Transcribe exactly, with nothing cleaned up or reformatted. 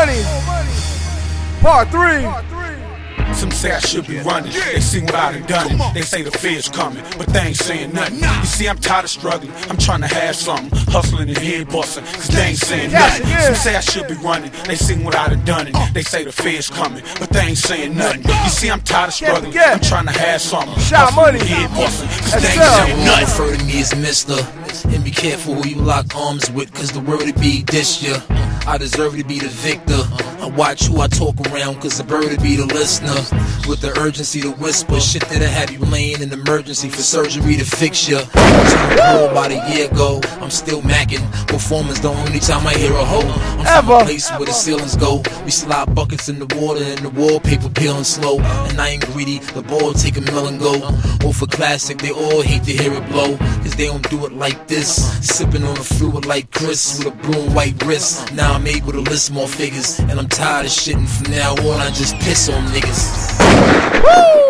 Money, part three. Some say I should be running, they see what I done done it. They say the fear's coming, but they ain't saying nothing. You see, I'm tired of struggling, I'm trying to have something, hustling and head busting, cause they ain't saying nothing. Some say I should be running, they see what I done done it. They say the fear's coming, but they ain't saying nothing. You see, I'm tired of struggling, I'm trying to have something, hustling and head busting, cause they ain't saying nothing. Refer to me as Mister, and be careful who you lock arms with, cause the word to be this year. I deserve to be the victor. I watch who I talk around, cause the bird to be the listener. With the urgency to whisper shit that'll have you laying in emergency for surgery to fix ya. Turned pro about a year ago, I'm still macking. Performance the only time I hear a hoe. I'm from a place where the ceilings go. We slide buckets in the water and the wallpaper peeling slow. And I ain't greedy, the ball take a mill and go. Or for classic, they all hate to hear it blow, cause they don't do it like this. Sipping on the fluid like Chris with a blue and white wrist. Now I'm able to list more figures, and I'm tired of shitting. From now on I just piss on niggas. Woo!